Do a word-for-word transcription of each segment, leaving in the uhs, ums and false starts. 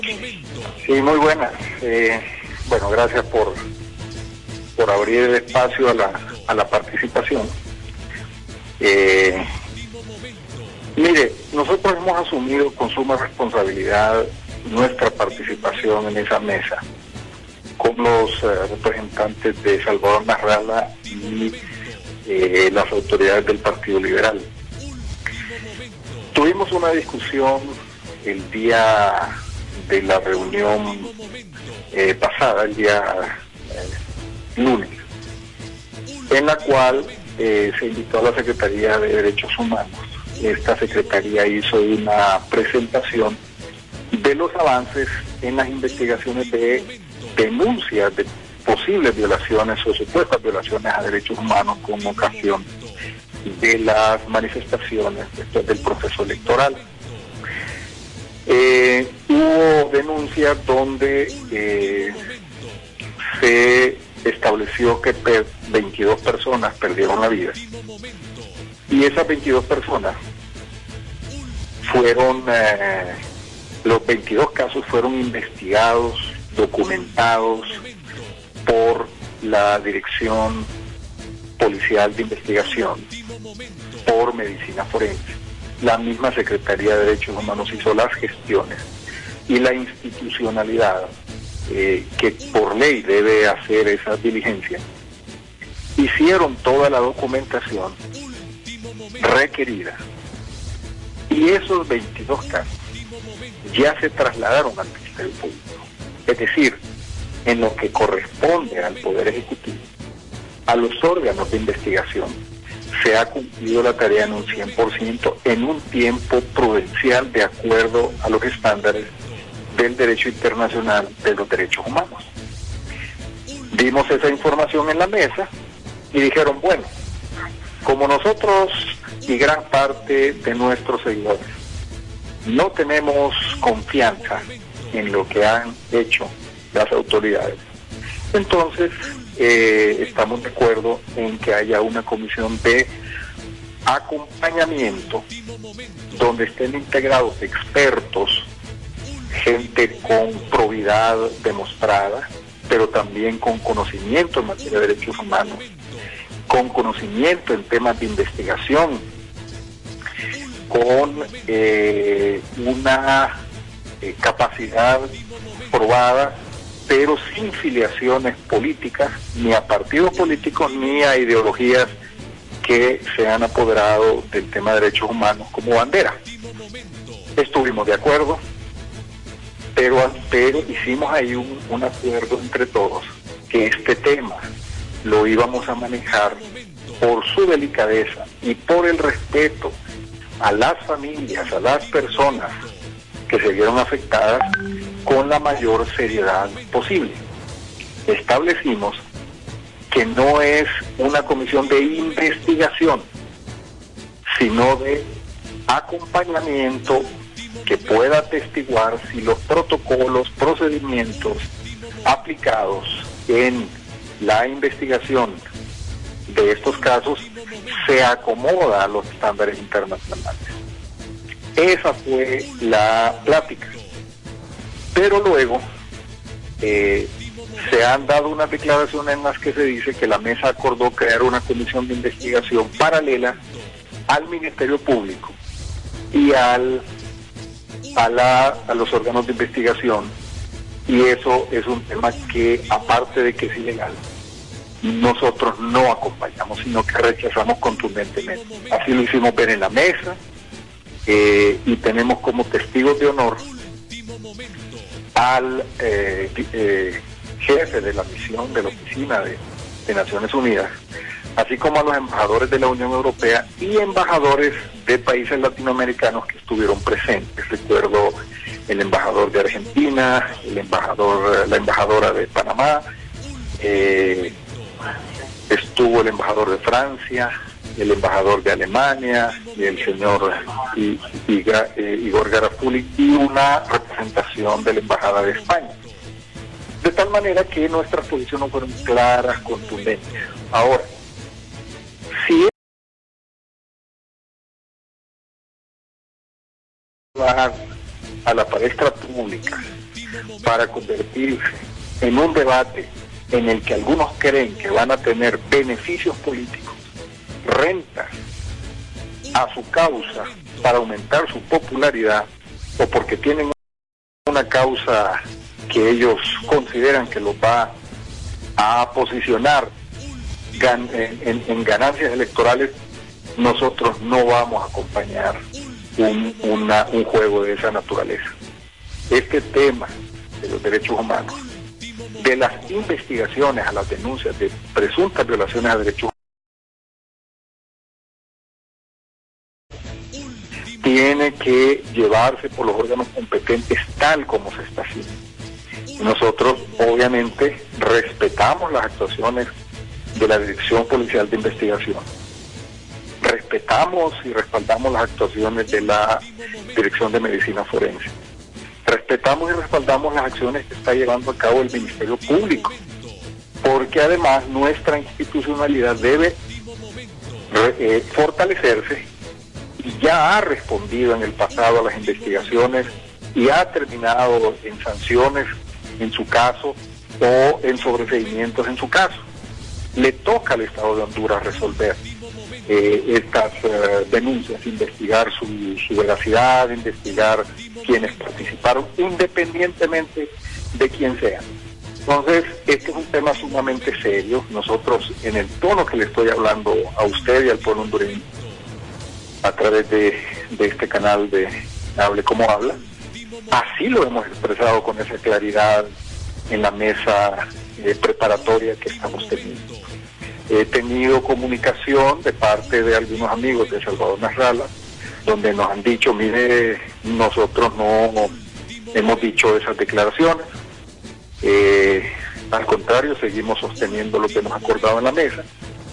Sí, muy buenas. Eh, bueno, gracias por, por abrir el espacio a la, a la participación. Eh, mire, nosotros hemos asumido con suma responsabilidad nuestra participación en esa mesa con los eh, representantes de Salvador Narrala y eh, las autoridades del Partido Liberal. Tuvimos una discusión el día de la reunión eh, pasada, el día eh, lunes, en la cual eh, se invitó a la Secretaría de Derechos Humanos. Esta Secretaría hizo una presentación de los avances en las investigaciones de denuncias de posibles violaciones o supuestas violaciones a derechos humanos con ocasión de las manifestaciones después del proceso electoral. Eh, hubo denuncias donde eh, se estableció que per veintidós personas perdieron la vida, y esas veintidós personas fueron, eh, los veintidós casos fueron investigados, documentados por la Dirección Policial de Investigación, por Medicina Forense. La misma Secretaría de Derechos Humanos hizo las gestiones, y la institucionalidad eh, que por ley debe hacer esas diligencias, hicieron toda la documentación requerida, y esos veintidós casos ya se trasladaron al Ministerio Público. Es decir, en lo que corresponde al Poder Ejecutivo, a los órganos de investigación, se ha cumplido la tarea en un cien por ciento en un tiempo prudencial de acuerdo a los estándares del derecho internacional de los derechos humanos. Dimos esa información en la mesa y dijeron, bueno, como nosotros y gran parte de nuestros seguidores no tenemos confianza en lo que han hecho las autoridades, entonces eh, estamos de acuerdo en que haya una comisión de acompañamiento donde estén integrados expertos, gente con probidad demostrada, pero también con conocimiento en materia de derechos humanos, con conocimiento en temas de investigación, con eh, una eh, capacidad probada, pero sin filiaciones políticas, ni a partidos políticos, ni a ideologías que se han apoderado del tema de derechos humanos como bandera. Estuvimos de acuerdo, pero, pero hicimos ahí un, un acuerdo entre todos, que este tema lo íbamos a manejar por su delicadeza y por el respeto a las familias, a las personas que se vieron afectadas, con la mayor seriedad posible. Establecimos que no es una comisión de investigación, sino de acompañamiento que pueda atestiguar si los protocolos, procedimientos aplicados en la investigación de estos casos se acomoda a los estándares internacionales. Esa fue la plática. Pero luego eh, se han dado unas declaraciones en las que se dice que la mesa acordó crear una comisión de investigación paralela al Ministerio Público y al, a, la, a los órganos de investigación, y eso es un tema que, aparte de que es ilegal, nosotros no acompañamos, sino que rechazamos contundentemente. Así lo hicimos ver en la mesa, eh, y tenemos como testigos de honor al eh, eh, jefe de la misión de la Oficina de, de Naciones Unidas, así como a los embajadores de la Unión Europea y embajadores de países latinoamericanos que estuvieron presentes. Recuerdo el embajador de Argentina, el embajador, la embajadora de Panamá, eh, estuvo el embajador de Francia, el embajador de Alemania, y el señor I, I, I, Igor Garafuli, y una representación de la Embajada de España. De tal manera que nuestras posiciones fueron claras, contundentes. Ahora, si va a la palestra pública para convertirse en un debate en el que algunos creen que van a tener beneficios políticos, rentas a su causa para aumentar su popularidad, o porque tienen una causa que ellos consideran que los va a posicionar gan en, en, en ganancias electorales, nosotros no vamos a acompañar un, una, un juego de esa naturaleza. Este tema de los derechos humanos, de las investigaciones a las denuncias de presuntas violaciones a derechos humanos, tiene que llevarse por los órganos competentes tal como se está haciendo. Nosotros obviamente respetamos las actuaciones de la Dirección Policial de Investigación, respetamos y respaldamos las actuaciones de la Dirección de Medicina Forense, respetamos y respaldamos las acciones que está llevando a cabo el Ministerio Público, porque además nuestra institucionalidad debe eh, fortalecerse, y ya ha respondido en el pasado a las investigaciones y ha terminado en sanciones en su caso o en sobreseimientos en su caso. Le toca al Estado de Honduras resolver eh, estas uh, denuncias, investigar su, su veracidad, investigar quienes participaron, independientemente de quién sea. Entonces, este es un tema sumamente serio. Nosotros, en el tono que le estoy hablando a usted y al pueblo hondureño, a través de, de este canal de Hable Como Habla, así lo hemos expresado con esa claridad en la mesa eh, preparatoria que estamos teniendo. He tenido comunicación de parte de algunos amigos de Salvador Nasralla, donde nos han dicho, mire, nosotros no hemos dicho esas declaraciones, eh, al contrario, seguimos sosteniendo lo que hemos acordado en la mesa,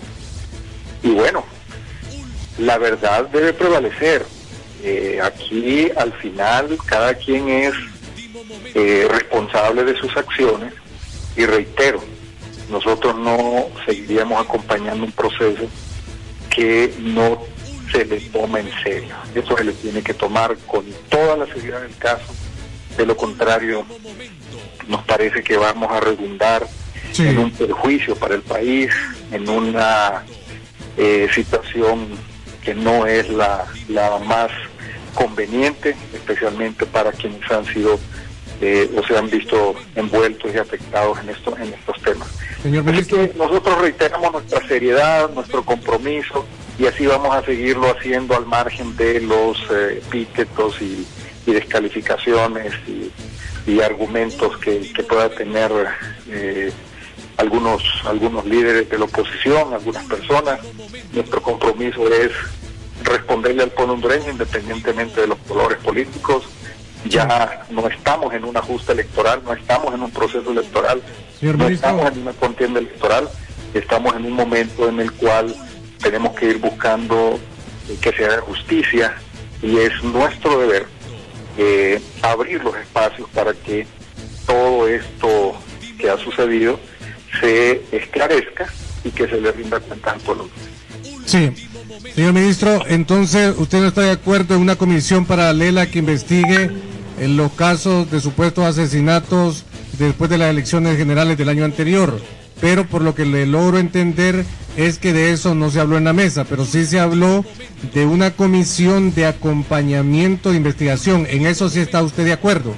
y bueno, la verdad debe prevalecer. Eh, aquí al final cada quien es eh, responsable de sus acciones, y reitero, nosotros no seguiríamos acompañando un proceso que no se le toma en serio. Eso se le tiene que tomar con toda la seriedad del caso. De lo contrario, nos parece que vamos a redundar sí. en un perjuicio para el país, en una eh, situación que no es la, la más conveniente, especialmente para quienes han sido eh, o se han visto envueltos y afectados en, esto, en estos temas. Señor ministro, así que nosotros reiteramos nuestra seriedad, nuestro compromiso, y así vamos a seguirlo haciendo al margen de los eh, epítetos y, y descalificaciones y, y argumentos que, que pueda tener eh, algunos algunos líderes de la oposición, algunas personas. Nuestro compromiso es responderle al pueblo hondureño independientemente de los colores políticos. Ya no estamos en una justa electoral, no estamos en un proceso electoral, Señor no ministro, estamos en una contienda electoral, estamos en un momento en el cual tenemos que ir buscando que se haga justicia, y es nuestro deber eh, abrir los espacios para que todo esto que ha sucedido se esclarezca y que se le rinda cuenta al pueblo. Sí, señor ministro, entonces usted no está de acuerdo en una comisión paralela que investigue en los casos de supuestos asesinatos después de las elecciones generales del año anterior, pero por lo que le logro entender es que de eso no se habló en la mesa, pero sí se habló de una comisión de acompañamiento de investigación. ¿En eso sí está usted de acuerdo?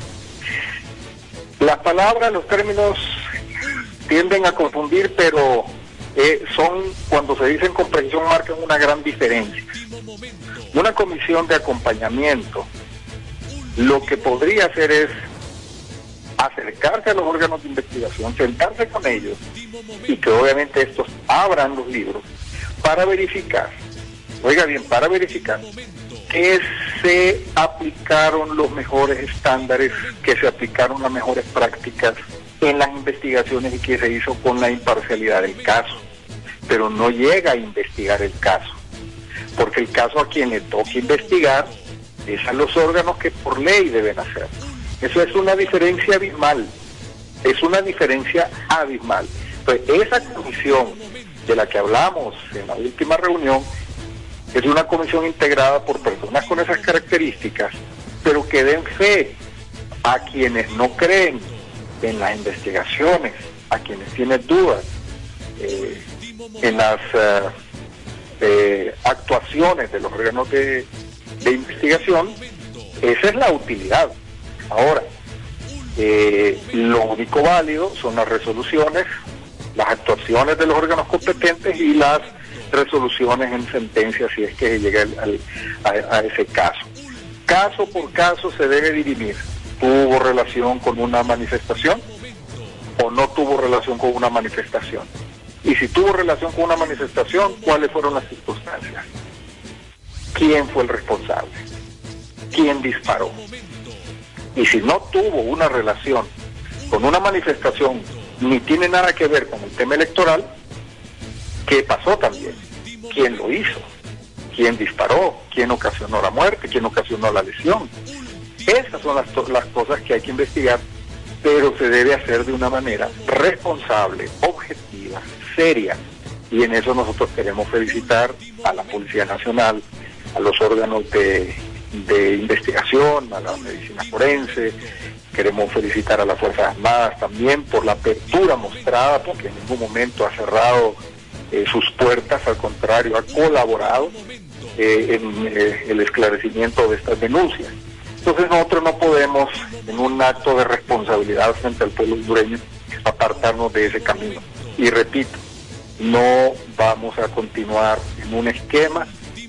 Las palabras, los términos tienden a confundir, pero eh, son, cuando se dicen con precisión, marcan una gran diferencia. Una comisión de acompañamiento lo que podría hacer es acercarse a los órganos de investigación, sentarse con ellos, y que obviamente estos abran los libros para verificar, oiga bien, para verificar que se aplicaron los mejores estándares, que se aplicaron las mejores prácticas en las investigaciones y que se hizo con la imparcialidad del caso, pero no llega a investigar el caso, porque el caso a quien le toca investigar es a los órganos que por ley deben hacerlo. Eso es una diferencia abismal, es una diferencia abismal. Entonces, esa comisión de la que hablamos en la última reunión es una comisión integrada por personas con esas características, pero que den fe A quienes no creen en las investigaciones, a quienes tienen dudas eh, en las uh, eh, actuaciones de los órganos de, de investigación, esa es la utilidad. Ahora, eh, lo único válido son las resoluciones, las actuaciones de los órganos competentes y las resoluciones en sentencia, si es que llega al, al, a, a ese caso. Caso por caso se debe dirimir. ¿Tuvo relación con una manifestación o no tuvo relación con una manifestación? Y si tuvo relación con una manifestación, ¿cuáles fueron las circunstancias? ¿Quién fue el responsable? ¿Quién disparó? Y si no tuvo una relación con una manifestación, ni tiene nada que ver con el tema electoral, ¿qué pasó también? ¿Quién lo hizo? ¿Quién disparó? ¿Quién ocasionó la muerte? ¿Quién ocasionó la lesión? Esas son las, las cosas que hay que investigar, pero se debe hacer de una manera responsable, objetiva, seria. Y en eso nosotros queremos felicitar a la Policía Nacional, a los órganos de, de investigación, a la medicina forense. Queremos felicitar a las Fuerzas Armadas también por la apertura mostrada, porque en ningún momento ha cerrado eh, sus puertas, al contrario, ha colaborado eh, en eh, el esclarecimiento de estas denuncias. Entonces nosotros no podemos, en un acto de responsabilidad frente al pueblo hondureño, apartarnos de ese camino. Y repito, no vamos a continuar en un esquema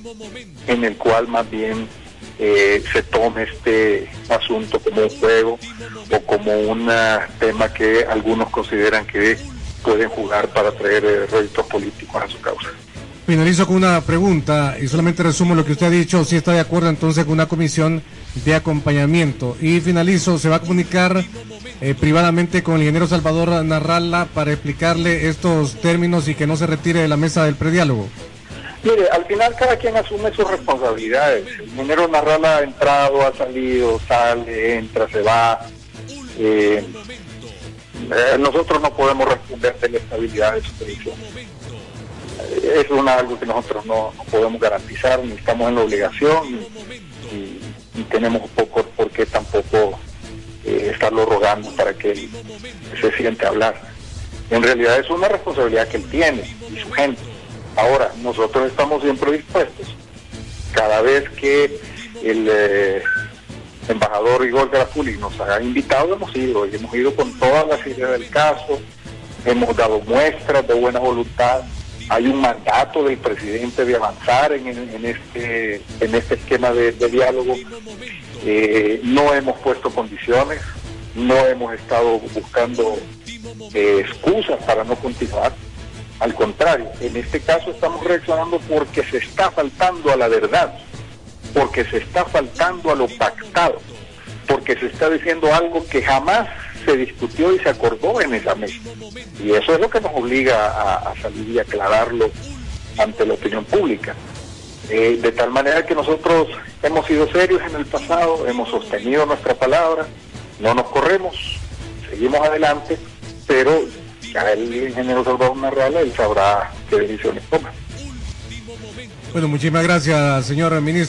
en el cual más bien eh, se tome este asunto como un juego o como un tema que algunos consideran que pueden jugar para traer eh, réditos políticos a su causa. Finalizo con una pregunta y solamente resumo lo que usted ha dicho. Si está de acuerdo entonces con una comisión de acompañamiento. Y finalizo, ¿se va a comunicar eh, privadamente con el ingeniero Salvador Narrala para explicarle estos términos y que no se retire de la mesa del prediálogo? Mire, al final cada quien asume sus responsabilidades. El ingeniero Narrala ha entrado, ha salido, sale, entra, se va. Eh, eh, nosotros no podemos responder de la estabilidad de su televisión. Es una, algo que nosotros no, no podemos garantizar, ni estamos en la obligación, y, y tenemos poco por qué tampoco eh, estarlo rogando para que él se siente a hablar. En realidad es una responsabilidad que él tiene y su gente. Ahora, nosotros estamos siempre dispuestos. Cada vez que el eh, embajador Igor Garafuli nos ha invitado, hemos ido, y hemos ido con toda la seriedad del caso, hemos dado muestras de buena voluntad. Hay un mandato del presidente de avanzar en, en, este, en este esquema de, de diálogo. Eh, no hemos puesto condiciones, no hemos estado buscando eh, excusas para no continuar. Al contrario, en este caso estamos reaccionando porque se está faltando a la verdad, porque se está faltando a lo pactado, porque se está diciendo algo que jamás se discutió y se acordó en esa mesa. Y eso es lo que nos obliga a, a salir y aclararlo ante la opinión pública. Eh, de tal manera que nosotros hemos sido serios en el pasado, hemos sostenido nuestra palabra, no nos corremos, seguimos adelante, pero ya el ingeniero Salvador Narrala, él sabrá qué decisiones toma. Bueno, muchísimas gracias, señor ministro.